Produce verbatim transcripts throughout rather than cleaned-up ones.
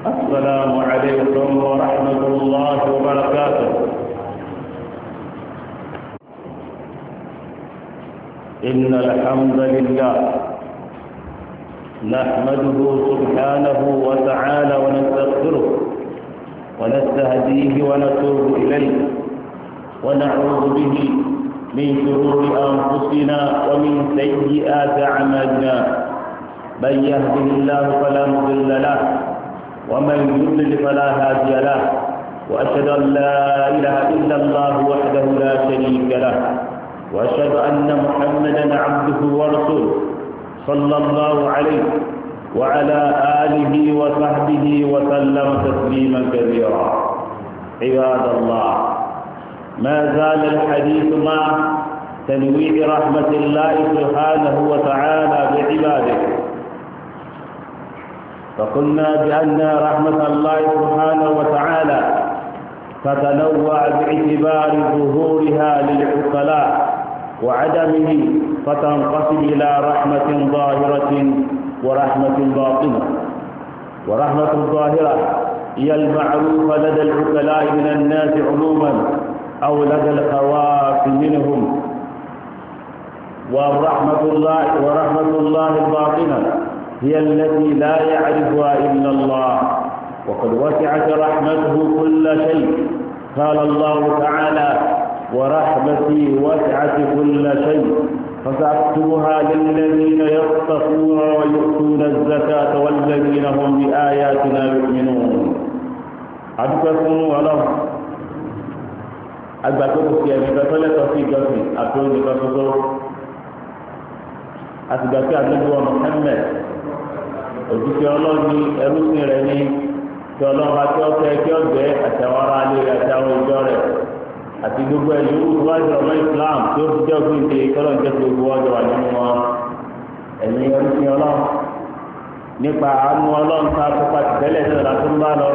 السلام عليكم ورحمة الله وبركاته. إن الحمد لله نحمده سبحانه وتعالى ونستغفره ونستهديه ونتوب إليه ونعوذ به من شرور أنفسنا ومن سيئات أعمالنا. من يهده الله فلا مضل له ومن يضلل فلا هادي له، وأشهد أن لا إله إلا الله وحده لا شريك له، وأشهد أن محمدا عبده ورسوله صلى الله عليه وعلى آله وصحبه وسلم تسليما كثيرا. عباد الله، ما زال الحديث مع تنويع رحمة الله سبحانه وتعالى بعباده، فقلنا بأن رحمة الله سبحانه وتعالى تتنوع باعتبار ظهورها للعقلاء وعدمه، فتنقسم إلى رحمة ظاهرة ورحمة باطنة. ورحمة الظاهرة هي المعروفة لدى العقلاء من الناس عموما أو لدى الخواص منهم. ورحمة الله ورحمة الله الباطنة هي التي لا يعرفها إلا الله، وقد وسعت رحمته كل شيء. قال الله تعالى: ورحمتي وسعت كل شيء فسأكتبها للذين يتقون ويؤتون الزكاة والذين هم بآياتنا يؤمنون. أدكتم ولو أدكتم في أدكتم في جسم أقول لكتب أتبكى النبي محمد òjíṣẹ́ Ọlọ́run ní ẹrúsìn rẹ̀ ní kí Ọlọ́run bá tí ó fẹ́ kí ọ̀gbẹ́ àtàwọn ará ilé àti àwọn ìjọ rẹ̀ àti gbogbo ẹ̀yìn owó tó bá jọ ọmọ Islam tí ó fi jẹ́ òfin ìdè kọ́lọ́n jẹ́ pé gbogbo ọjọ́ wà nínú wọn. ẹ̀yin ẹrúsìn Ọlọ́run, nípa àánú Ọlọ́run ká kópa tìtẹ́lẹ̀ náà látó ń bá lọ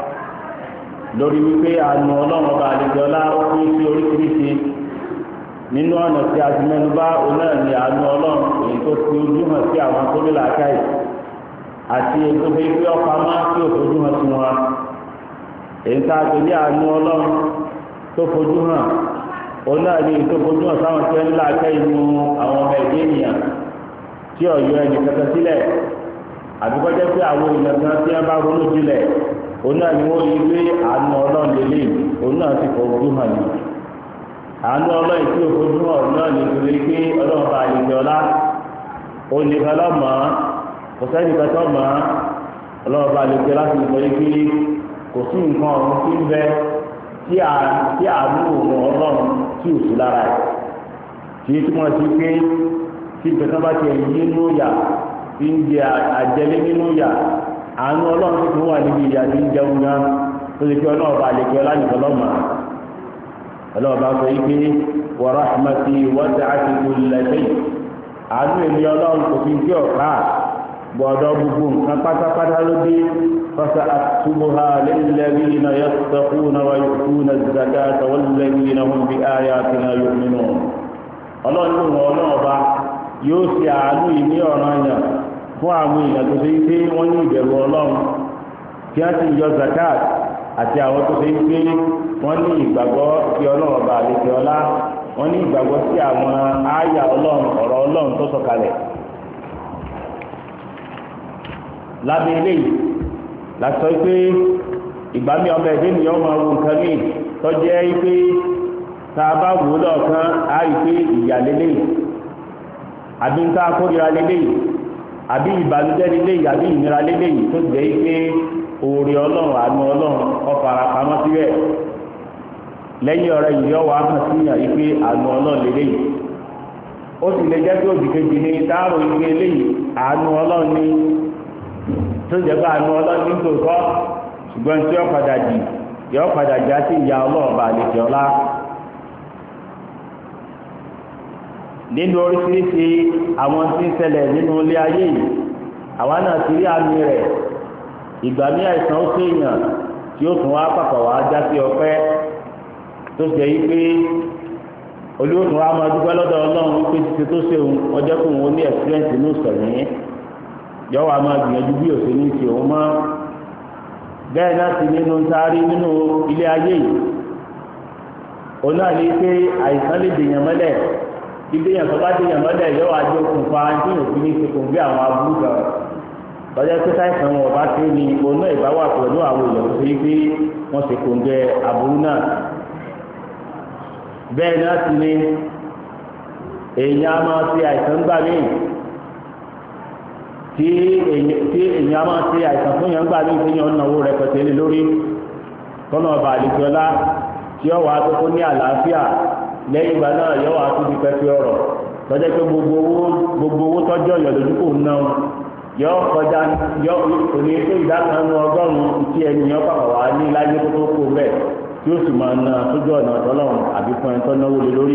lórí wípé àánú Ọlọ́run ọba àlejòọlá ó pín sí oríṣiríṣi. nínú ọ̀nà tí a ti mẹ́nu bá òun náà ní àánú Ọlọ́run èyí tó fi ojú hàn sí àwọn tó ní làákàyè àti ètò fi fi ọkọ̀ máa tí ò fojú hàn sí wọn. èyí tá a tó ní àánú Ọlọ́run tó fojú hàn òun náà ní ètò fojú hàn sáwọn tí wọ́n ní làákàyè inú àwọn ọmọ ẹ̀dẹ́ ènìyàn tí ọ̀yọ́ ẹni kankan sílẹ̀, àbíkọ́jẹ́ pé àwọn èèyàn kan tí wọ́n bá ronú sílẹ̀ òun náà ni wọ́n yí pé àánú Ọlọ́run lélẹ̀ òun náà sì fojú hàn ní. àánú Ọlọ́run tí ò fojú hàn náà ní torí pé Ọlọ́run bá àlejò ọlá òun nìkan lọ́mọ́ kò sẹ́ni kẹtọ́ mọ́. Ọlọ́run bá àlejò láti sọ yí pé kò sí nǹkan ọ̀hún tí ń bẹ tí àánú òun Ọlọ́run tí ò sí lára ẹ̀, tí túmọ̀ sí pé tí ìgbẹ́kan bá ti ẹ̀yìn nínú yà tí ń jẹ àjẹlé nínú yà, àánú Ọlọ́run tó tún wà níbi ìyà tí ń jẹun náà tó lè fi Ọlọ́run bá àlejò ọlá nìkan lọ́mọ́. Ọlọ́run bá sọ yí pé wa rahmati wasi'at kulla shay. àánú èmi Ọlọ́run kò fi jẹ́ ọ̀ká gbọ́dọ̀ gbogbo nǹkan pátápátá ló dé. فسأكتبها للذين يتقون ويؤتون الزكاة والذين هم بآياتنا يؤمنون. Ọlọ́run Ọlọ́run ọba yóò ṣe àánú yìí ní ọ̀ranyàn fún àwọn èèyàn tó ṣe pé wọ́n ní ìbẹ̀rù Ọlọ́run kí wọ́n sì yọ zakat, àti àwọn tó ṣe pé wọ́n ní ìgbàgbọ́ sí Ọlọ́run ọba àlejò ọlá, wọ́n ní ìgbàgbọ́ sí àwọn àyà Ọlọ́run ọ̀rọ̀ Ọlọ́run tó sọ̀kalẹ̀. lábẹ́ eléyìí lásọ pé ìgbà mi ọmọ ẹ̀dẹ́ nìyẹn máa wo nǹkan míì tọ́jẹ́ pé tá a bá wò ó lọ́ọ̀kan á rí pé ìyà lélẹ́yìí, àbí ń tá a kórìíra lélẹ́yìí, àbí ìbànújẹ́ lélẹ́yìí, àbí ìnira lélẹ́yìí tó jẹ́ pé oore Ọlọ́run àánú Ọlọ́run ó fara pamọ́ síbẹ̀. lẹ́yìn ọ̀rẹ́ yìí ọwọ́ á hàn síyàn yìí pé àánú Ọlọ́run lélẹ́yìí. ó sì lè jẹ́ pé òdì kejì ní dáàrò ìgbé eléyìí àánú Ọlọ́run ní tó jẹ́ pé àánú Ọlọ́run ní tòótọ́, ṣùgbọ́n tí ó padà jì yọ padà já sí ìyà Ọlọ́run bá lè jẹ́ ọlá. nínú oríṣiríṣi àwọn tí ń ṣẹlẹ̀ nínú ilé ayé yìí, àwa náà ti rí àmì rẹ̀. ìgbà ní àìsàn ó séèyàn tí ó tún wá pàpà wá já sí ọpẹ́, tó jẹ́ yí pé olóòtú wa máa dúpẹ́ lọ́dọ̀ Ọlọ́run wípé títí tó ṣe òun ọjọ́ kó òun ní ẹ̀sìrẹ́ǹtì ní ìsọ̀rọ̀ yẹn yọ wá máa gbìyànjú bí òṣèlú ní ti òun mọ́. bẹ́ẹ̀ náà sì nínú sáré nínú ilé ayé yìí òun náà ní pé àìsàn lè dèèyàn mọ́lẹ̀ ìdèèyàn tó bá dèèyàn mọ́lẹ̀ yóò wá jẹ́ okùnfà tí yóò fi ní ṣe kò gbé àwọn aburú kan lọ́jọ́ pé táìsàn wọn ọba tó ní òun náà ìbá wà pẹ̀lú àwọn èèyàn tó ṣe pé wọ́n ṣe kò ń gẹ aburú náà bẹ́ẹ̀ náà sì ni èèyàn á máa ṣe àìsàn gbà míì tí èèyàn á máa ṣe àìsàn fún yàn gbà míì tí yàn ń náwó rẹpẹtẹ lé lórí tọ́nà ọba àlejòọlá tí ó wàá tó kó ní àlàáfíà lẹ́yìn ìgbà náà yọ wàá tó di pẹ́pẹ́ ọ̀rọ̀ tọ́jọ́ pé gbogbo owó gbogbo owó tọ́jọ́ ọ̀yọ́ lójú kò ná yọ kọjá yọ òní tó ìdá kan nu ọgọ́rùn-ún tí ẹni yọ pàpà wá ní láyé tó tó kó bẹ́ẹ̀ tí ó sì máa ná sójú ọ̀nà ọ̀tọ́lọ́run àbí fún ẹni tó náwó lé lórí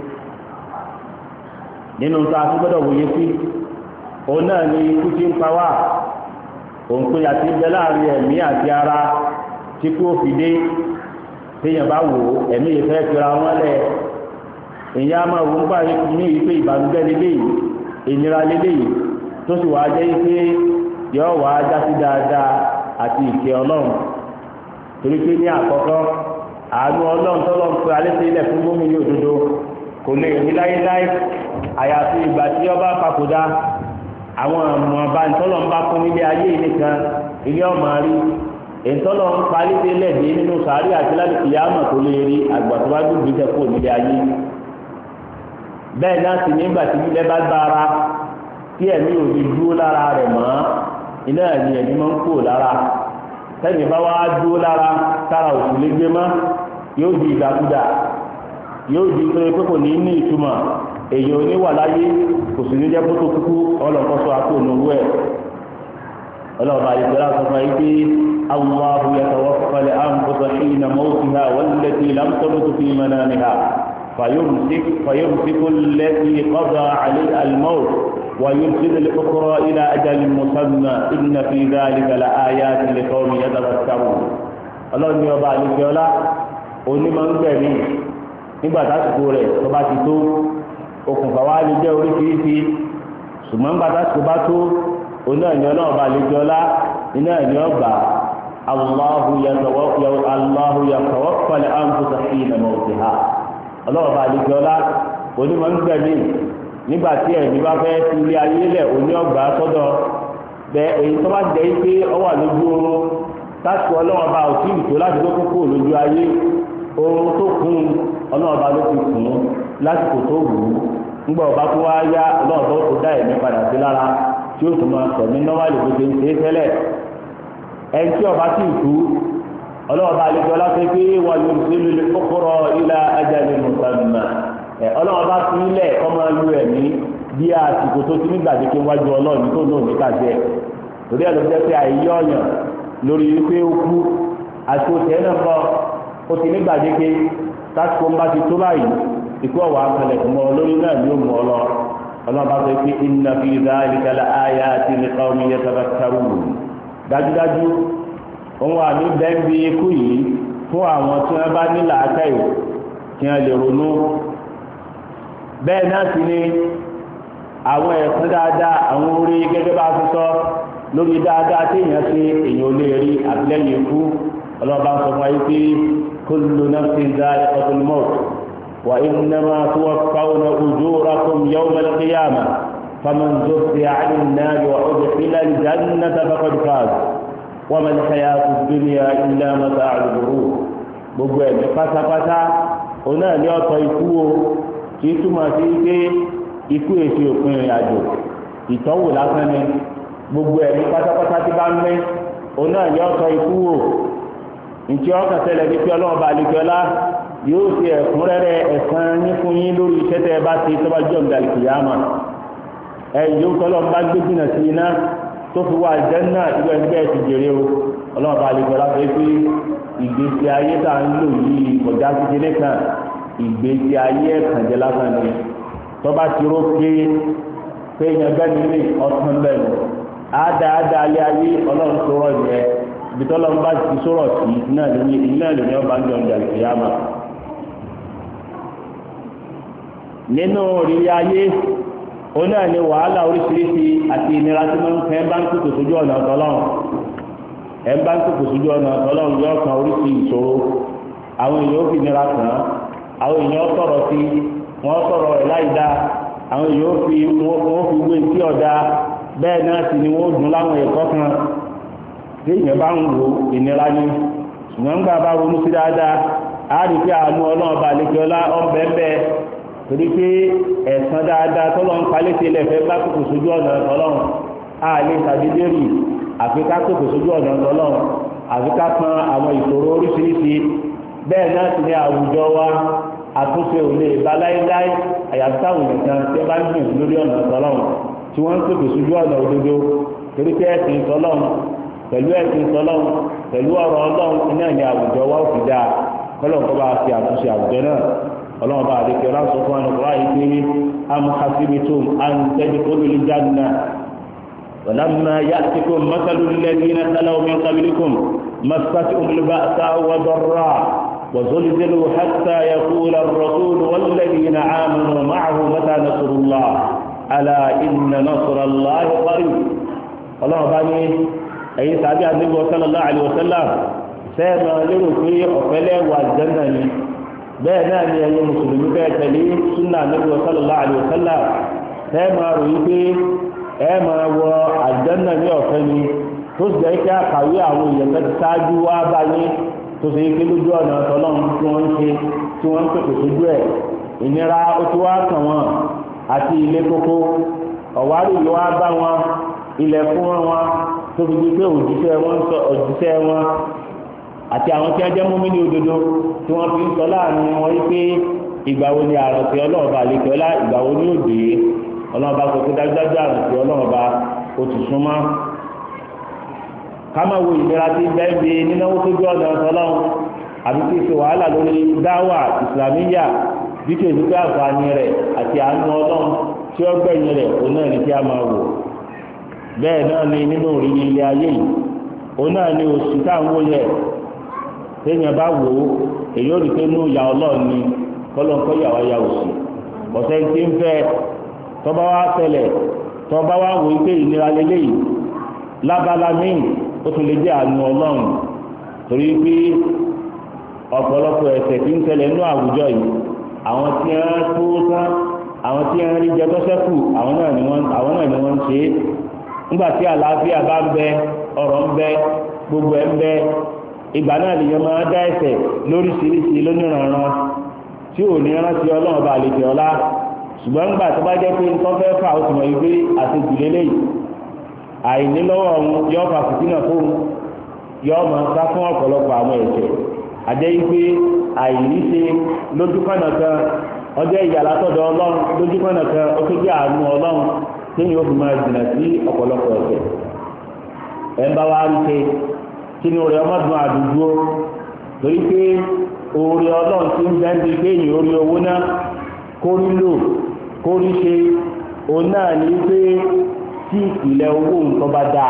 nínú tó a tún gbọ́dọ̀ wòye sí òun náà ni ikú tí ń pa wá òun pé àti bẹ láàrin ẹ̀mí àti ara tí kò fi dé téèyàn bá wò ó ẹ̀mí yìí fẹ́ fira wọn lẹ̀ èyàn á máa wò ń gbà ní ìpè ìbànújẹ́ lélẹ́yìí ìnira lélẹ́yìí tó sì wàá jẹ́ pé yọ wàá já sí dáadáa àti ìkẹ́ ọlọ́run torí pé ní àkọ́kọ́ àánú ọlọ́run tọ́lọ́ ń pe alẹ́ sí ilẹ̀ fún gómìnà òdodo kò lè rí láyéláyé àyàfi ìgbà tí ọba papòdà àwọn àmọ́ ọba ìtọ́lọ̀ ń bá fún nílé ayé nìkan ilé ọmọ rí ìtọ́lọ̀ ń parí délẹ̀ dé nínú sàárì àti láti kìí àmọ̀ tó lè rí àgbà tó bá gbé gbèsè kó nílé ayé bẹ́ẹ̀ náà sì nígbà tí ilẹ̀ bá gbára tí ẹ̀mí ò ní dúró lára rẹ̀ mọ́ iná ẹ̀mí ẹ̀mí máa ń kó lára sẹ́yìn bá wá dúró lára tára òkú lé gbé mọ́ yóò di ìdàkúdà yóò di pé pé kò ní ní ìtumọ̀ èyí ò ní wà láyé kò sì ní jẹ́ kótó kúkú ọlọ́kọ́sọ àkóònù owó ẹ̀ ọlọ́ọ̀bá ìgbéra sọ fún ayé Allahu yatawaffal anfusa hina mawtiha wallati lam tamut fi manamiha fayumsik fayumsiku allati qada 'alayha al-mawt wa yursilu al-ukhra ila ajalin musamma inna fi dhalika la ayatin liqawmin yatafakkarun ọlọ́ọ̀ni ọba àlùfẹ́ọ́lá onímọ̀ ń gbẹ̀mí nígbà tásìkò rẹ̀ tó bá ti tó okùnfà wa lè jẹ́ oríṣiríṣi ṣùgbọ́n nígbà tásìkò bá tó oná ẹ̀yọ́ náà bá lè jọlá iná ẹ̀yọ́ gbà Allahu yatawaffal anfusa hina mawtiha ọlọ́wọ́ bá lè jọlá onímọ̀ ń gbẹ̀mí nígbà tí ẹ̀mí bá fẹ́ fi ilé ayé lẹ̀ oní ọgbà sọ́dọ̀ bẹ èyí tó bá jẹ́ pé ọwọ́ lójú oorun tásìkò ọlọ́wọ́ bá òtí ìtò láti tó kókó lójú ayé oorun tó kún ọlọ́ọ̀bá ló ti kún lásìkò tó wù ú ńgbà ọba tó wá yá ọlọ́ọ̀bá tó dá ẹ̀mí padà sí lára tí ó tún máa sọ̀mí nọ́wálì bó ṣe ń ṣe é tẹ́lẹ̀ ẹni tí ọba sì kú ọlọ́ọ̀bá àlejò ọlọ́pẹ́ pé wà yóò ṣe lè kọ́kọ́rọ́ ilá ajalin musamma ọlọ́ọ̀bá fi ilẹ̀ kọ́ máa lu ẹ̀mí bí àsìkò tó ti nígbàdéke wájú ọlọ́ọ̀ni tó náà níkàjẹ́ torí ẹ̀ ló jẹ́ pé àìyí ọ̀yàn lórí wípé ó kú àsìkò tẹ́ náà bọ́ ó ti nígbàdéke tásìkò ń bá ti tó báyìí ikú ọ̀wà akẹlẹ̀ fún ọ lórí náà ni ó mú ọ lọ ọlọ́ba sọ pé inna fi dhalika la ayatin liqawmin yatafakkarun dájúdájú ohun àmì bẹ́ẹ̀bí ikú yìí fún àwọn tí wọ́n bá ní làákàyè kí wọ́n lè ronú bẹ́ẹ̀ náà sì ni àwọn ẹ̀sán dáadáa àwọn orí gẹ́gẹ́ bá ti sọ lórí dáadáa tí èèyàn ṣe èèyàn ò lè rí àtìlẹ́yìn ikú ọlọ́ba sọ fún ayé pé kullu nafsin dha'iqatul maut wa innama tuwaffawna ujurakum yawmal qiyamah faman zuhziha 'anil nari wa udkhila al-jannata faqad faz wa mal hayatud dunya illa mata'ul ghurur gbogbo ẹ̀mí pátápátá òun náà ní ọ̀tọ̀ ikú o kì í túmọ̀ sí pé ikú èsì òpin ìrìn àjò ìtọ́wò lásán ni gbogbo ẹ̀mí pátápátá tí bá ń mẹ́ òun náà ní ọ̀tọ̀ ikú o ntí ọkàn ṣẹlẹ̀ ní pé ọlọ́run bá àlejò ọlá yóò ṣe ẹ̀kúnrẹ́rẹ́ ẹ̀san ní fún yín lórí iṣẹ́ tẹ́ ẹ bá ṣe tó bá jọ ìdàlẹ̀ kìyàmà ẹ yóò tọ́lọ́ bá gbé jìnnà sí iná tó fi wá àlùjánnà ìlú ẹgbẹ́ ti jèrè o ọlọ́run bá àlejò ọlá fẹ́ pé ìgbésí ayé tá à ń lò yìí kọjá kékeré kan ìgbésí ayé ẹ̀kànjẹ́ lásán ni tó bá ti ró pé pé yẹn gbẹ́ni ní ọ̀tún bẹ́ẹ̀ àádáadáa alẹ́ ayé ọlọ́run tó rọ̀ yẹn bitọ́lọ́ ń bá ti sọ̀rọ̀ sí náà lóní iná lóní ọba ń jọ ìjà ìyáma. nínú oríire ayé òun náà ni wàhálà oríṣiríṣi àti ìnira tí wọ́n ń fẹ́ bá ń kútó sójú ọ̀nà ọ̀tọ̀lọ́run ẹ̀ ń bá ń tòkò sójú ọ̀nà ọlọ́run yọ kan oríṣi ìṣòro àwọn èèyàn ó fi nira kàn án àwọn èèyàn sọ̀rọ̀ sí wọ́n sọ̀rọ̀ ẹ̀ láì dáa àwọn èèyàn ó fi wọ́n fi wé sí ọ̀dà bẹ́ẹ̀ náà sì ni wọ́n dùn láwọn ẹ̀kọ́ kan tí èèyàn bá ń wo ìnira ní ṣùgbọ́n gbà bá ronú sí dáadáa á rí pé àánú ọlọ́run bá lékè ọlá ọ̀bẹ̀ẹ̀bẹ̀ torí pé ẹ̀san dáadáa tọ́lọ́ ń palẹ́ sí ilẹ̀ fẹ́ bá kòkò sójú ọ̀nà ọlọ́run á lè ṣàdédé rì àfi ká kòkò sójú ọ̀nà ọlọ́run àfi ká kan àwọn ìṣòro oríṣiríṣi bẹ́ẹ̀ náà sì ni àwùjọ wa àtúnṣe ò lè bá láéláé àyàfi táwọn èèyàn kan tí wọ́n bá ń gbìyànjú lórí ọ̀nà ọlọ́run tí wọ́n ń pèpè sójú ọ̀nà òdodo torí pé ẹ̀sìn ọlọ́run pẹ̀lú ẹ̀sìn ọlọ́run pẹ̀lú ọ̀rọ̀ ọlọ́run iná ní àwùjọ wa ò fi dáa kọ́lọ̀ kọ́ bá fi àtúnṣe àwùjọ náà ọlọ́run bá àdékẹ́ ọlọ́sọ fún àwọn ọ̀rọ̀ ayé pé amúhásíbítùm àǹtẹ́dẹ́kọ́lùlì jáde ولما يأتكم مثل الذين خلوا من قبلكم مستهم البأساء والضراء وزلزلوا حتى يقول الرسول والذين آمنوا معه متى نصر الله ألا إن نصر الله قريب الله بني أي سابع النبي صلى الله عليه وسلم سيما لرسول أفلي والجنة بينا أي مسلمين بيتلي سنة النبي صلى الله عليه وسلم سيما رؤيتي ẹ máa wọ àjẹ́nà ní ọ̀fẹ́ ni tó sì jẹ́ kí àkàwé àwọn èèyàn tó ti ṣáájú wá bá yín tó ṣe ké lójú ọ̀nà ọlọ́run tí wọ́n ń ṣe tí wọ́n ń pèpè sójú ẹ̀ ìnira ó ti wá kàn wọ́n àti ilé kókó ọ̀wárí yìí wá bá wọn ilẹ̀ fún wọn tó fi di pé òjíṣẹ́ wọn sọ òjíṣẹ́ wọn àti àwọn tí wọ́n jẹ́ mú mi ní òdodo tí wọ́n fi ń sọ láàrin wọn yí pé ìgbà wo ni àròsí ọlọ́ọ̀bà àlekè ọlá ìgbà wo ni ó dé ọlọ́ọ̀bá sọ pé dájúdájú àrùn tí ọlọ́ọ̀bá o ti súnmọ́ ká máa wo ìlera tí bẹ́ẹ̀ bí nínáwó tó gbé ọ̀nà ọ̀tọ́lọ́run àbí tí ṣe wàhálà lórí dáwà ìsìlámíyà bí kò ní pé àǹfààní rẹ̀ àti àánú ọlọ́run tí ó gbẹ̀yìn rẹ̀ òun náà ní kí a máa wò bẹ́ẹ̀ náà ni nínú òrìrì ilé ayé yìí òun náà ni oṣù táwọn wọlé téèyàn bá wò ó èyí ò rí pé inú ìyá ọlọ́run ni kọ́lọ́ńkọ́ yàwá ya òsì ọ̀sẹ̀ tí ń fẹ́ tọba wa ṣẹlẹ̀ tọba wa wò pé ìnira lélẹ́yìí lábala míì ó tún lè jẹ́ àánú ọlọ́run torí pé ọ̀pọ̀lọpọ̀ ẹ̀ṣẹ̀ tí ń ṣẹlẹ̀ nínú àwùjọ yìí àwọn tí wọ́n tó tán àwọn tí wọ́n rí jẹ tọ́sẹ́kù àwọn náà ni wọ́n àwọn náà ni wọ́n ń ṣe é nígbà tí àlàáfíà bá ń bẹ ọ̀rọ̀ ń bẹ gbogbo ẹ̀ ń bẹ ìgbà náà lèyàn máa dá ẹ̀ṣẹ̀ lóríṣiríṣi lóníranran tí ò ní rántí ọlọ́run bá lè jẹ ọlá ṣùgbọ́n gbà tó bá jẹ́ pé nǹkan fẹ́ fà ó ti mọ̀ yìí pé àtẹ̀jù lélẹ́yìí àìní lọ́wọ́ ọ̀hún yọ fà fìtínà fóun yọ ọmọ sá fún ọ̀pọ̀lọpọ̀ àwọn ẹ̀jẹ̀ àjẹ́ yìí pé àìní ṣe lójúkọ̀nà kan ọjọ́ ìyà látọ̀dọ̀ ọlọ́run lójúkọ̀nà kan ó tó jẹ́ àánú ọlọ́run téèyàn ó fi máa jìnà sí ọ̀pọ̀lọpọ̀ ẹ̀jẹ̀ ẹ̀ ń bá wa rí ṣe kínú rẹ̀ ọmọdún àdúgbò torí pé oore ọlọ́run ti ń bẹ́ńdì pé èyí orí owó náà kó nílò kó rí ṣe òun náà ní pé tí ìpìlẹ̀ owó nǹkan bá dáa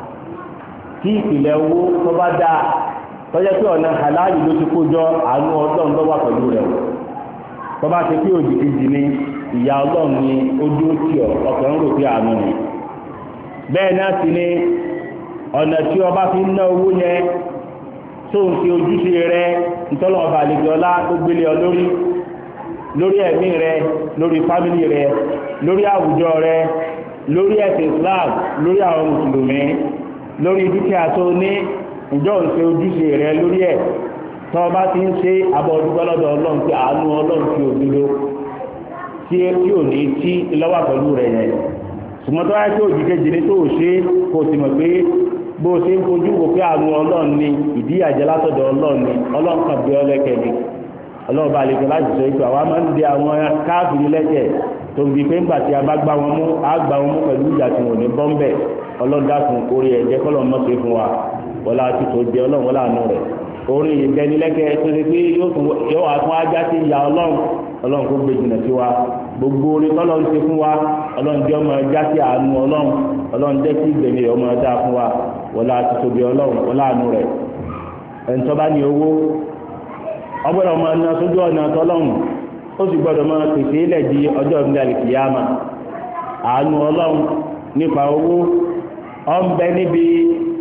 tí ìpìlẹ̀ owó tó bá dáa tọ́jọ́ pé ọ̀nà halali ló ti kójọ àánú ọlọ́run lọ́wọ́ pẹ̀lú rẹ̀ tó bá ṣe pé òjì kejì ni ìyá ọlọ́run ni ojú tí ọkàn ń rò pé àánú ni bẹ́ẹ̀ náà sì ni ọ̀nà tí ọba fi ń ná owó yẹn tó ń ṣe ojúṣe rẹ̀ ìtọ́lọ́ọ̀bà àlejò ọlá tó gbélé ọ lórí lórí ẹ̀mí rẹ lórí fámìlì rẹ lórí àwùjọ rẹ lórí ẹ̀sìn Islam lórí àwọn mùsùlùmí lórí dúkìá tó ní ìjọ ń ṣe ojúṣe rẹ lórí ẹ̀ tó bá ti ń ṣe abọ́ ọdúgbọ́ lọ́dọ̀ ọlọ́run pé àánú ọlọ́run fi òdodo tí ò ní tí lọ́wọ́ pẹ̀lú rẹ̀ yẹn ṣùgbọ́n tó wáyé tó òjì kejì ní tó ṣe kò sì mọ̀ pé bó ṣe ń fojú wò pé àánú ọlọ́run ni ìdíyàjẹ́ látọ̀dọ̀ ọlọ́run ni ọlọ́run kan bí ọlẹ́kẹ̀ ni ọlọ́ọ̀bá àlejò láti sọ ètò àwọn máa ń di àwọn káàfìrí lẹ́jẹ̀ tó ń di pé ńgbà tí a bá gbá wọn mú á gbá wọn mú pẹ̀lú ìjà tí wọn ò ní bọ́m̀bẹ̀ ọlọ́dà fún orí ẹ̀jẹ̀ kọ́lọ̀ mọ́ ṣe fún wa wọlá ti tó di ọlọ́run wọlá àánú rẹ̀ orí ìbẹnilẹ́kẹ̀ tó ṣe pé yóò wá fún ajá sí ìyá ọlọ́run ọlọ́run kó gbé jìnnà sí wa gbogbo orí tọ́lọ́ ń ṣe fún wa ọlọ́run jẹ́ ọmọ ẹja sí àánú ọlọ́run ọlọ́run jẹ́ kí ìgbẹ̀mí ọmọ ẹja fún wa wọlá ti tó di ọlọ́run wọlá àánú rẹ̀ ẹ̀ńtọ́ bá ní owó ọgbọ́dọ̀ máa ná sójú ọ̀nà tọ́lọ́run ó sì gbọ́dọ̀ máa pèsè ilẹ̀ di ọjọ́ ìgbàlẹ̀ kìyàmà àánú ọlọ́run nípa owó ọ ń bẹ níbi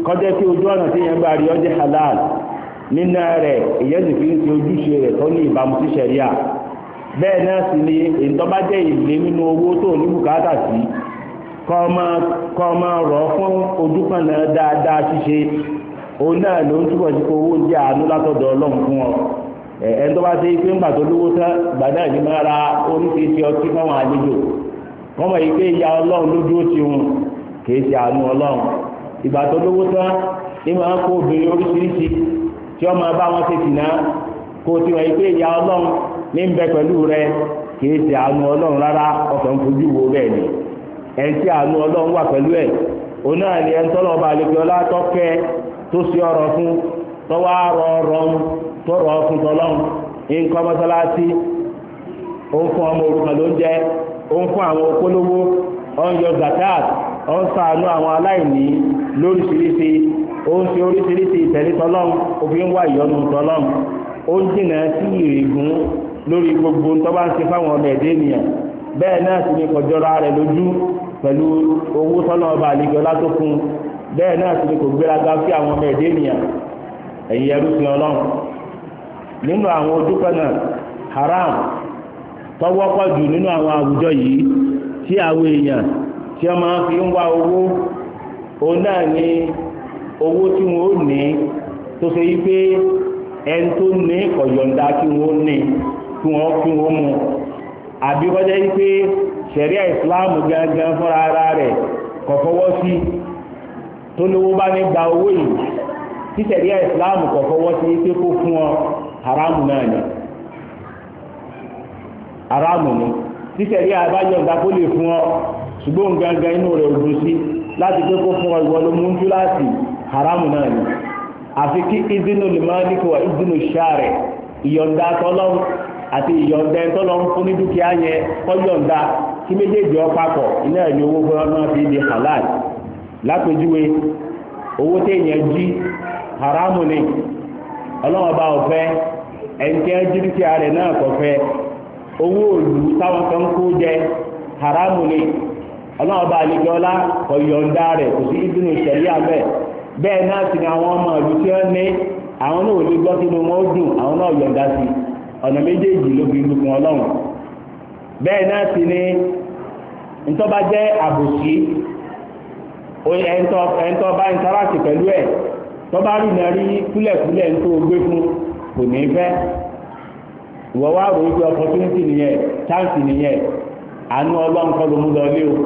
kọjá kí ojú ọ̀nà tí yẹn gbà rí ọjọ́ halal nínú rẹ̀ èyàn sì fi ń ṣe ojúṣe rẹ̀ tó ní ìbámu sí ṣẹ̀ríà bẹ́ẹ̀ náà sì ni èyí bá jẹ́ ìlé nínú owó tó ní bùkátà sí kọ́ ọmọ rọ̀ fún ojúkànnà dáadáa ṣíṣe òun náà ló ń túbọ̀ sí pé owó jẹ́ àánú látọ̀dọ̀ ọlọ́run fún ọ ẹni tó bá ṣe pé ńgbà tó lówó tán gbàdá ìdí máa ra oríṣiríṣi ọtí fáwọn àlejò wọ́n mọ̀ yìí pé ìyá ọlọ́run lójú ó ti hun kì í ṣe àánú ọlọ́run ìgbà tó lówó tán ní máa ń kó obìnrin oríṣiríṣi tí ọmọ bá wọn ṣe tìǹà kó o ti wọ̀ yìí pé ìyá ọlọ́run ní ń bẹ pẹ̀lú rẹ kì í ṣe àánú ọlọ́run rárá ọkàn fojú wo bẹ́ẹ̀ ni ẹni tí àánú ọlọ́run wà pẹ̀lú ẹ̀ òun náà ni ẹni tọ́lọ́ ọba àlejò ọlá tọ́kẹ́ tó ṣe ọ̀rọ̀ fún tọ́wọ́ àrọ̀ ọ̀rọ̀ tó rọ̀ fún tọ́lọ́run nǹkan mọ́sálásí ó ń fún ọmọ òrukàn ló ń jẹ ó ń fún àwọn opólówó ó ń yọ zakat ó ń ṣàánú àwọn aláìní lóríṣiríṣi ó ń ṣe oríṣiríṣi ìtẹ̀lé tọ́lọ́run ó fi ń wá ìyọ́nú tọ́lọ́run ó ń jìnà sí ìrìgún lórí gbogbo tó bá ń ṣe fáwọn ọmọ ẹ̀dẹ́ ènìyàn bẹ́ẹ̀ náà sì ni kọjọ́ra rẹ̀ lójú pẹ̀lú owó tọ́lọ́ ọba àlejò látó fún bẹ́ẹ̀ náà sì ni kò gbéraga sí àwọn ọmọ ẹ̀dẹ́ ènìyàn ẹ̀yìn ẹrú sí ọlọ́run nínú àwọn ojúkọ̀nà haram tọ́wọ́pọ̀ jù nínú àwọn àwùjọ yìí tí àwọn èèyàn tí wọ́n máa fi ń wá owó òun náà ni owó tí wọ́n ó ní tó ṣe yí pé ẹni tó ní kọ̀yọ̀ǹda kí wọ́n ní kí wọ́n kí wọ́n mú àbí kọjá yí pé ṣẹ̀ríà ìsìláàmù gangan fúnra ara rẹ̀ kò fọwọ́ sí tó lówó bá ní gba owó yìí tí ṣẹ̀ríà ìsìláàmù kò fọwọ́ sí pé kó fún ọ haramu náà ni haramu ni tí ṣẹ̀ríà àbáyọ̀ǹda kó lè fún ọ ṣùgbọ́n gangan inú rẹ̀ òdò sí láti pé kó fún ọ ìwọ ló mú jú láti haramu náà ni àfi kí ìdínú lèmọ́nìkì wà ìdínú ṣáàrẹ̀ ìyọ̀ǹda tọ́lọ́run àti ìyọ̀ǹda tọ́lọ́run fún ní dúkìá yẹn kọ́yọ̀ǹda kí méjèèjì ọ papọ̀ iná ẹ̀yìn owó fún ọmọ fi di halal lápèjúwe owó téèyàn jí haramu ni ọlọ́wọ́n bá ọ̀fẹ́ ẹ̀ǹkẹ́ jí dúkìá rẹ̀ náà kọ̀fẹ́ owó òlù táwọn kan kó jẹ haramu ni ọlọ́wọ́n bá àlejò ọlá kọ̀yọ̀ǹda rẹ̀ kò sí ìdínú ìṣẹ̀lẹ̀ abẹ́ bẹ́ẹ̀ náà sì ni àwọn ọmọ ìlú tí wọ́n ní àwọn náà ò lè gbọ́ sínú wọn ó dùn àwọn náà yọ̀ǹda sí ọ̀nà méjèèjì ló fi lukùn ọlọ́run bẹ́ẹ̀ náà sì ni ntọ́ba jẹ́ àbòsí ẹ̀ńtọ́ bá ń taráàtì pẹ̀lú ẹ̀ tọ́ba rí náà rí kúlẹ̀kúlẹ̀ ń tó gbé fún kò ní fẹ́ ìwọ wá rò wípé opportunity nìyẹn chance nìyẹn àánú ọlọ́run kọ́ ló mú lọ lé o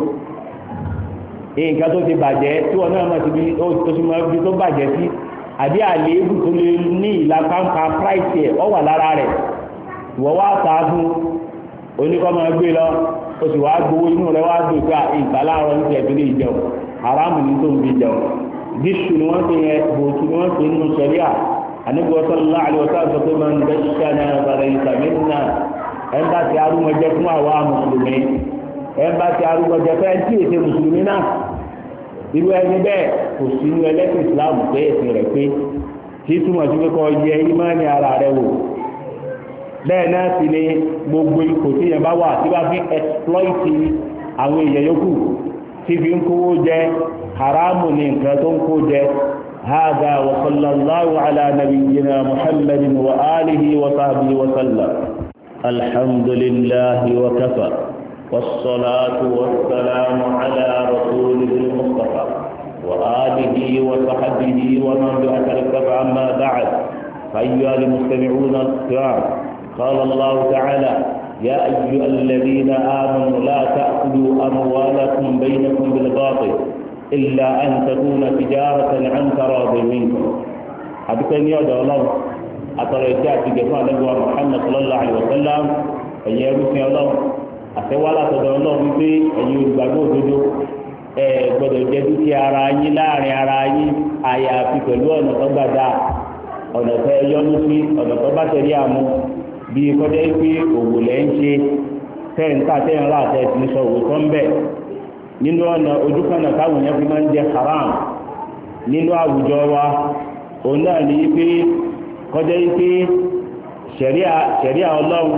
nǹkan tó ti bàjẹ́ tí wọn náà máa ti bí ó ti máa bí tó bàjẹ́ sí àbí àléébù tó lè ní ìlàpáǹpá price ẹ̀ ọ wà lára rẹ̀ ìwọ wá ta fún oníkọ́ máa gbé lọ o sì wá gbowó inú rẹ̀ wá dùn pé ìgbà láàárọ̀ ní tiẹ̀ tó lè jẹun haramu ní tó ń fi jẹun díṣù ni wọ́n fi yẹn bòtú ni wọ́n fi nínú sẹ́ríà àníbi sallallahu alaihi wasallam sọ pé máa ń gbẹ́síṣẹ́ náà bàrẹ̀ ìsàmì náà ẹ̀ ń bá ti arúgbọ́jẹ fún àwa mùsùlùmí ẹ̀ ń bá ti arúgbọ́jẹ fẹ́ tí èsè mùsùlùmí náà irú ẹni bẹ́ẹ̀ kò sí inú ẹlẹ́sìn Islam pé ẹ̀sìn rẹ̀ pé tí túmọ̀ sí pé kọ́ yẹ ìmánì ara rẹ̀ wò bẹ́ẹ̀ náà sì ni gbogbo ipò tí yẹn bá wà tí bá fi exploit àwọn èèyàn yòókù tí fi ń kówó jẹ haramu ní nǹkan tó ń kó jẹ hada wa sallallahu ala nabiyyina muhammadin wa alihi wa sahbihi wa sallam alhamdulillahi wa kafa والصلاة والسلام على رسوله المصطفى وآله وصحبه ومن بأثر عما بعد فأيها المستمعون الكرام قال الله تعالى يا أيها الذين آمنوا لا تأكلوا أموالكم بينكم بالباطل إلا أن تكون تجارة عن تراض منكم حدثني يا الله أترجعت جفاء نبوة محمد صلى الله عليه وسلم أيها الله àtẹwálà tọ̀dọ̀ ọlọ́run wípé ẹ̀yin olùgbàgbọ́ òdodo ẹ gbọ́dọ̀ jẹ dúkìá ara yín láàrin ara yín àyàfi pẹ̀lú ọ̀nà tó gbàdá ọ̀nà tó yọ́nú sí ọ̀nà tó bá tẹ̀lé àmú bíi kọjá pé òwò lẹ́ ń ṣe tẹ́ǹtà tẹ́ǹrà àtẹ̀sí sọ òwò tó ń bẹ̀ nínú ọ̀nà ojúkànnà táwọn yẹn fi máa ń jẹ haram nínú àwùjọ wa òun náà ní pé kọjá pé ṣẹ̀ríà ṣẹ̀ríà ọlọ́run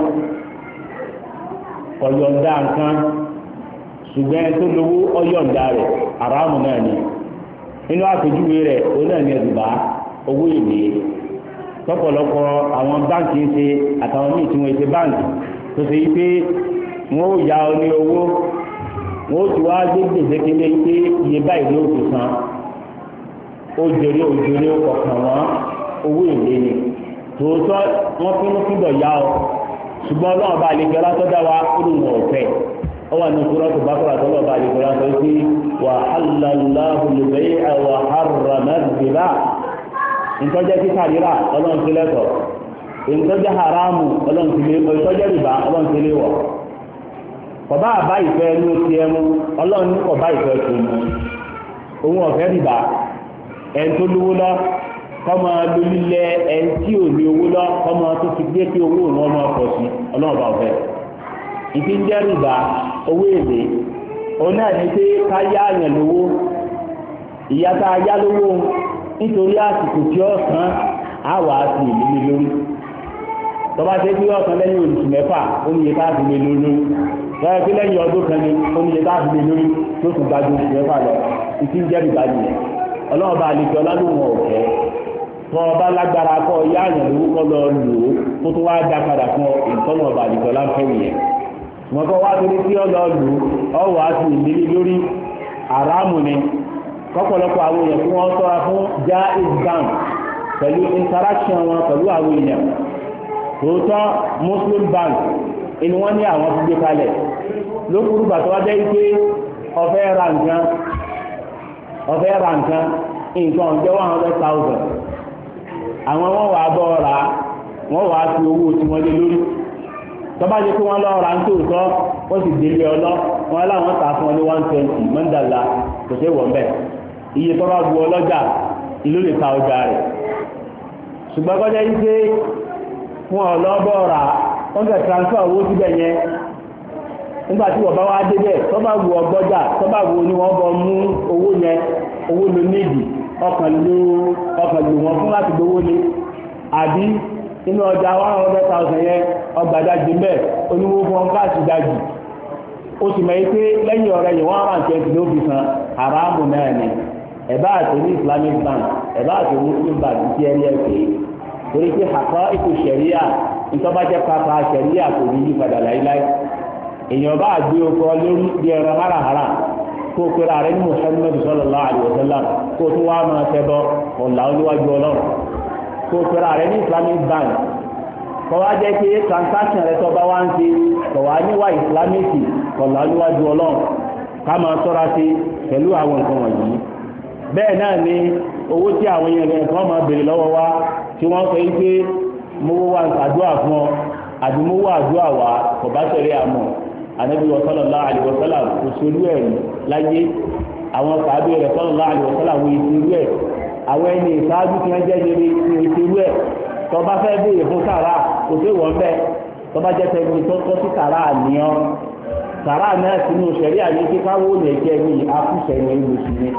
ọ̀yọ̀ǹda nǹkan ṣùgbọ́n tó lówó ọ̀yọ̀ǹda rẹ̀ aráàmù náà ni nínú àpèjúwe rẹ̀ ó náà ní ẹ̀dùbá owó èlé tọ́pọ̀lọpọ̀ àwọn báǹkì ń ṣe àtàwọn míì tí wọ́n ṣe báǹkì tó ṣe yí pé wọ́n ó yá ọ ní owó wọ́n ó ti wá gbé gbèsè kéde pé iye báyìí ló ti san ó jèrè òjòrè ọ̀kan wọn owó èlé ni tòótọ́ wọ́n pinnu fúndọ̀ yá ọ ṣùgbọ́n ọlọ́run bá àlejò alátọ́dá wa ó lù wọ́n ọ̀fẹ́ ọ wà ní Sūratu Baqara àtọ́lọ́ bá àlejò alátọ́ pé wa ḥallallāhu al-bay'a wa ḥarrama ar-ribā ìtọ́jẹ́ títà rírà ọlọ́run ti lẹ́tọ̀ ìtọ́jẹ́ haramu ọlọ́run ti lé ìtọ́jẹ́ rìbá ọlọ́run ti lé wọ̀ kọ̀bá àbá ìfẹ́ ní ti ẹmu ọlọ́run ní kọ̀bá ìfẹ́ tó mú òun ọ̀fẹ́ rìbá ẹni tó lówó lọ kọ́mọ lólílẹ̀ ẹni tí ò ní owó lọ kọ́mọ tó fi gbé kí owó òun ọmọ ọkọ̀ sí ọlọ́run bá ọ̀fẹ́ ìfi ń jẹ́ rìbá owó èlé òun náà ní pé ká yá àyàn lówó ìyá tá a yá lówó nítorí àsìkò tí ó san á wà á sí ìlú lórí tọ́ba ṣe bí ọ̀sán lẹ́yìn oṣù mẹ́fà oníye tá a fi lé lórí lọ́wọ́ pé lẹ́yìn ọdún kan ní oníye tá a fi lé lórí tó tún gbájú oṣù mẹ́fà lọ ìtí ń jẹ́ ìbàdí yẹn ọlọ́ọ̀bá àlejò ọlálùwọ̀n ọ̀fẹ́ tọ́ ọba lágbára kọ́ yá àyàn lówó kọ́ lọ lò ó kó tún wá dá padà fún ọ ìtọ́nà ọba àlejò ọláńfẹ́ yẹn wọn kọ́ wá torí tí ọ lọ lò ó wà á sí ìdílé lórí àràmù ni kọ́pọ̀lọpọ̀ àwọn èèyàn tí wọ́n tọ́ra fún Jaiz Bank pẹ̀lú interaction wọn pẹ̀lú àwọn èèyàn tòótọ́ Muslim Bank inú wọn ní àwọn ti gbé kalẹ̀ lókùrú bàtọ́ wá jẹ́ pé ọ̀fẹ́ ra nǹkan ọ̀fẹ́ ra nǹkan nǹkan ọ̀jẹ́ one hundred thousand àwọn wọn wà bọ́ ra wọ́n wà á fi owó tí wọ́n lé lórí tọ́ba jẹ́ pé wọ́n lọ ra ń tòótọ́ wọ́n sì délé ọlọ́ wọn láwọn tà fún ọ ní one twenty mọ́ndàlá kò ṣe wọ̀ mbẹ́ iye tó bá bu ọlọ́jà ìlú lè ta ọjà rẹ̀ ṣùgbọ́n kọjá yìí pé fún ọlọ́bọ̀ rà wọ́n fẹ́ transfer owó síbẹ̀ yẹn nígbà tí wọ́n bá wá débẹ̀ tó bá bu ọgbọ́jà tó bá bu ni wọ́n bọ̀ mú owó yẹn owó ló nídìí ọkàn ló ọkàn lò wọ́n fún láti gbowó ni àbí inú ọjà one hundred thousand yẹn ọgbà dájú bẹ́ẹ̀ oníwó fún káàsì dájú ó sì mọ̀ pé lẹ́yìn ọ̀rẹ́ yìí one hundred twenty ló fi san haramu náà ni ẹ̀bá àti ní Islamic bank ẹ̀bá àti Muslim bank ti ẹ̀rí ẹ̀kẹ́ torí pé àkọ́ ikú sẹ̀ríà ìtọ́bàjẹ́ pápá sẹ̀ríà kò ní yí padà láíláí èèyàn bá gbé ọkọ lórí bí ẹran hárahárà kó o pera rẹ ní Muhammad sallallahu alaihi wasallam kó o tún wá máa tẹ́bọ̀ ọ̀là olúwájú ọlọ́run kó o pera rẹ ní Islamic bank kọ́ wá jẹ́ pé transaction rẹ tọ́ bá wá ń ṣe kọ̀ wá níwá Islamic ọ̀là olúwájú ọlọ́run ká máa tọ́ra sí pẹ̀lú àwọn nǹkan wọ̀nyí bẹ́ẹ̀ náà ni owó tí àwọn èèyàn kan máa béèrè lọ́wọ́ wa tí wọ́n sọ yí pé mo wá ń ṣàdúrà fún ọ àbí mo wá àdúrà wá kò bá ṣẹlẹ̀ àmọ́ Ànábì sallallahu alaihi wasallam kò ṣerú ẹ̀ láyé àwọn sàábé rẹ̀ sallallahu alaihi wasallam wo ìṣerú ẹ̀ àwọn ẹni ìṣáájú tí wọ́n jẹ́ níbi ìṣerú ẹ̀ tó bá fẹ́ béèrè fún sàrà kò sí wọ́n bẹ́ẹ̀ tó bá jẹ́ tẹ̀lé tó tọ́ sí sàrà àníyàn sàrà náà sínú ṣẹ̀rí àyè kí káwó lè jẹ́ ní akúṣẹ̀ ní ìlúṣù ní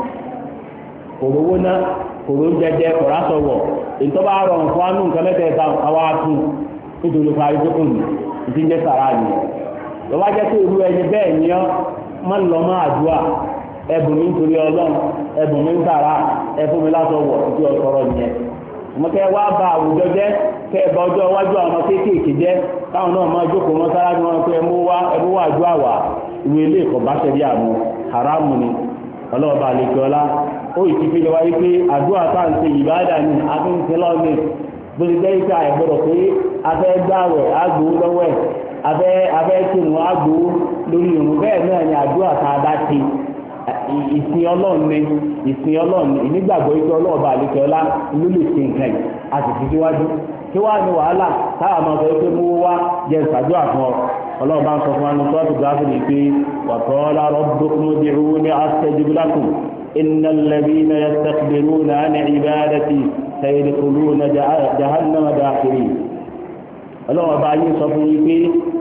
kòrówó náà kòró jẹjẹ kòrásọ̀wọ̀ ìtọ́bá rọrùn fún anú nǹkan mẹ́tẹ̀ẹ̀ta àwa tún nítorí parí tó kùn ní ìdí jẹ́ sàrà nìyẹn lọ́wọ́ jẹ́ pé irú ẹni bẹ́ẹ̀ ni ọ́ má lọ mọ́ àdúrà ẹbùn mi nítorí ọlọ́run ẹbùn mi ń sàrà ẹfún mi lásọ̀wọ̀ ìdí ọ̀sọ̀rọ̀ nìyẹn mọ̀kẹ́ wá bá àwùjọ jẹ́ kẹ́ ẹ̀bọ ọjọ́ iwájú àwọn ọmọ kéékèèké jẹ́ káwọn náà máa jókòó mọ́ sára ní wọn pé ẹmú wá ẹmú wá àdúrà wà ìwé ilé ìkọ̀ bá ṣẹlẹ̀ àmú haramu ni ọlọ́ọ̀bá àlejò ọlá ó ì ti fi lọ wáyé pé àdúrà tá à ń ṣe ìbáàdà ni a fi ń ṣe lọ́ọ̀mì bó ti jẹ́ ìta ẹ̀gbọ́dọ̀ pé afẹ́ gbààwẹ̀ àgbòó lọ́wọ́ ẹ̀ afẹ́ afẹ́ kírun àgbòó lórí ìrun bẹ́ẹ̀ náà ni àdúrà tá a bá ti ìsìn ọlọ́run ni ìsìn ọlọ́run ni ìnígbàgbọ́ ikú ọlọ́ọ̀bá àlejò ọlá ló lè ṣe nǹkan yìí a sì fi síwájú kí wàá ní wàhálà táwọn ọmọ sọ pé mú wá jẹ ìṣàdúrà fún ọ ọlọ́run bá ń sọ fún wa ní sọ́ọ̀tù gáfìlì pé wàtọ́lá rabbukum ud'uni astajib lakum innal ladhina yastakbiruna an ibadati sayadkhuluna jahannama dakhirin ọlọ́run bá yín sọ fún yín pé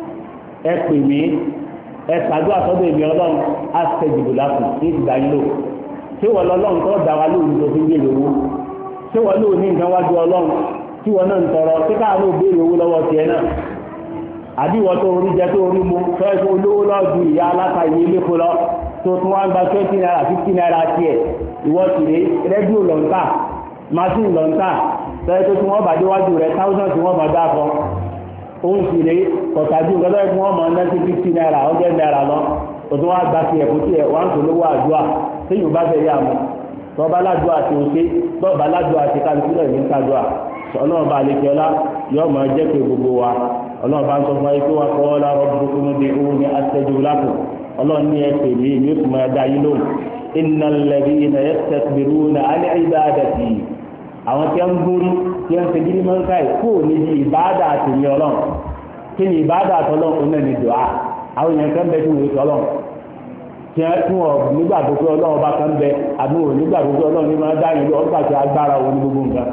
ẹ pè mí ẹ ṣàdúrà sọ́dọ̀ èmi ọlọ́run astajib lakum ní ìgbà yín lò ṣé wọ́n lọ́lọ́run tó dá wa lóòrùn tó fi ń gbèrè owó ṣé wọ́n lóò ní nǹkan wájú ọlọ́run tí wọ́n náà ń tọrọ ṣé káà ló béèrè owó lọ́wọ́ tiẹ̀ náà àbí wọ́n tó orí jẹ tó orí mu fẹ́ kó olówó lọ́ọ́ ju ìyá aláta ìwé lépo lọ tó tún wá ń gba twenty naira fifty naira tiẹ̀ ìwọ sì rè rédíò lọ́ńtà machine lọ́ńtà tẹ́lẹ̀ tó tún wọ́n bàdé wájú rẹ̀ thousand tí wọ́n máa dá fọ́ òun sì rè kọ̀tàjú gbọ́dọ̀ fún wọn máa ná sí fifty naira hundred naira lọ tó tún wá gba tiẹ̀ kó tiẹ̀ wá ń tó lówó àdúrà téèyàn bá fẹ́ yà mọ́ tọ́ba ládùú àti òṣè tọ́ba ládùú àti kálukúlẹ̀ ní kádùá ọlọ́run bá lè fi ọlá yọ ọmọ jẹ́ pé gbogbo wa ọlọ́run bá ń sọ fún wa pé wà kọ́ ọ́lá rabbukum ud'uni astajib lakum ọlọ́run ní ẹ̀pẹ̀ mi ní oṣù máa dá yín lóhùn innal ladhina yastakbiruna an ibadati àwọn tí wọ́n ń gúrí tí wọ́n ń ṣe gírí mọ́ńkà yìí kó níbi ìbáàdà àtìmí ọlọ́run kí ni ìbáàdà àtọ́lọ́run náà ní dùá àwọn èèyàn kan bẹ tí wọ́n ti ọlọ́run tí wọ́n nígbàgbọ́ pé ọlọ́run bá kan bẹ àbí wọ́n nígbàgbọ́ pé ọlọ́run ní máa dá yín lọ ọgbà tí agbára wọn ní gbogbo nǹkan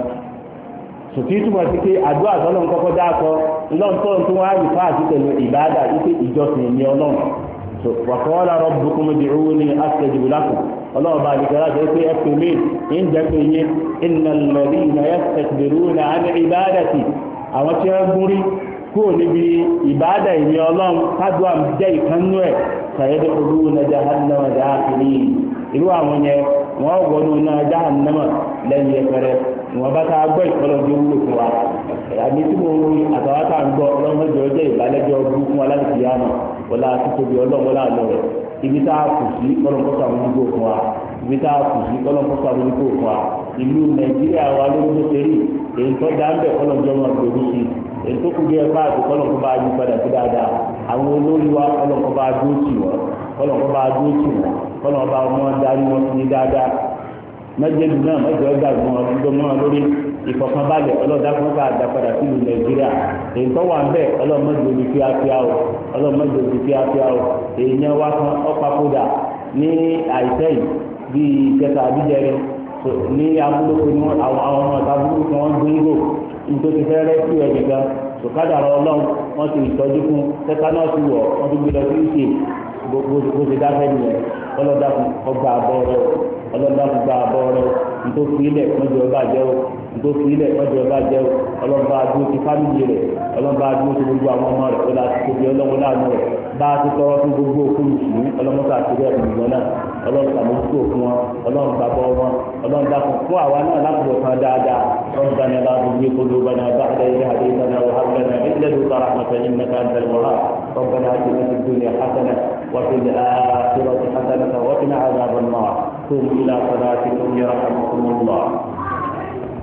sòtí túmọ̀ sí pé àdúrà tọ́lọ́run kọ́kọ́ dáàkọ́ ńlọ́ntọ́n tó wá rí fáàtì pẹ̀lú ìbáàdà wípé ìjọsìn ní ọlọ́run wa qala rabbukum ud'uni astajib lakum ọlọ́run bá àdìgbà láti pé ẹ pè mí ń jẹ́ pé yé innal ladhina yastakbiruna an ibadati àwọn tí wọ́n gún rí kúrò níbi ìbáàdà ìní ọlọ́run kádùá jẹ́ ìkànnú ẹ̀ sayadkhuluna jahannama dakhirin irú àwọn yẹn wọ́n wọnú náà jahannama lẹ́yìn ẹ̀fẹ̀rẹ̀ ìwọ̀n bá ká gbọ́ ìkọlọ́dé wúlò fún wa àmì tí mo rí àtàwọn tá à ń gbọ́ ọlọ́mọdé ọjọ́ ìbálẹ́jọ́ ọdún fún wa láti yá nà wọlá títóbi ọlọ́mọlá àlọ́ rẹ̀ ibi tá a kù sí kọ́lọ́mọ́sọ àmójúgbò fún wa ibi tá a kù sí kọ́lọ́mọ́sọ àmójúgbò fún wa ìlú nàìjíríà wa ló ń tẹ̀lé èyí tó dá ń bẹ̀ kọ́lọ́mọ́jọ́ máa gbèrú sí èyí tó kù díẹ̀ páàkì kọ́lọ́mọ́ bá yí padà sí dáadáa àwọn olórí wa kọ́lọ́mọ́ bá dúró tì wọ́n kọ́lọ́mọ́ bá dúró tì wọ́n kọ́lọ́mọ́ bá wọn darí wọn sí dáadáa mẹjẹlu náà mẹjọ gbàgbọ́ ọdúnmọ́ lórí ìfọ̀kànbalẹ̀ ọlọ́dàkùn ká àdàpadà sílùú nàìjíríà èyí tó wà ń bẹ̀ ọlọ́mọdé omi fíafíà o ọlọ́mọdé omi fíafíà o èèyàn wá fún ọ̀pákódà ní àìsẹ́ yìí bíi ìjẹta àbíjẹrẹ ní amúlòpọ̀ ní àwọn ọmọ ìtàbùkù tí wọ́n gbóngbò nítorí fẹ́ rẹ́ sí ẹ̀ nìkan sòkádàrọ̀ ọlọ́run wọ́n ti ìtọ́jú fún tẹ́tánọ́ọ̀sì wọ̀ wọ́n ti gbé lọ sí ìṣe bó ṣe dáfẹ́ nìyẹn ọlọ́dàkùn ọgbà àbọ̀ rẹ̀ ọlọ́dàkùn gba àbọ̀ rẹ̀ nítorí ilẹ̀ mọ́jọ ọba jẹ́ o nítorí ilẹ̀ mọ́jọ ọba jẹ́ o ọlọ́ba adúró ti fámìlì rẹ̀ ọlọ́ba adúró ti gbogbo àwọn ọmọ rẹ̀ ọlọ́ba ti tóbi ọlọ́wọ́ láàánú rẹ̀ bá a ti tọrọ fún gbogbo òkú mùsùlùmí ọlọ́mọta àti rẹ̀ ìgbọ̀n náà ọlọ́run sàmójútó fún wọn ọlọ́run gbàgbọ́ wọn ọlọ́run dákun fún àwa náà láti wọ̀ kan dáadáa ربنا لا تزغ قلوبنا بعد إذ هديتنا وهب لنا من لدنك رحمة إنك أنت الوهاب ربنا آتنا في الدنيا حسنة وفي الآخرة حسنة وقنا عذاب النار قوموا إلى صلاتكم يرحمكم الله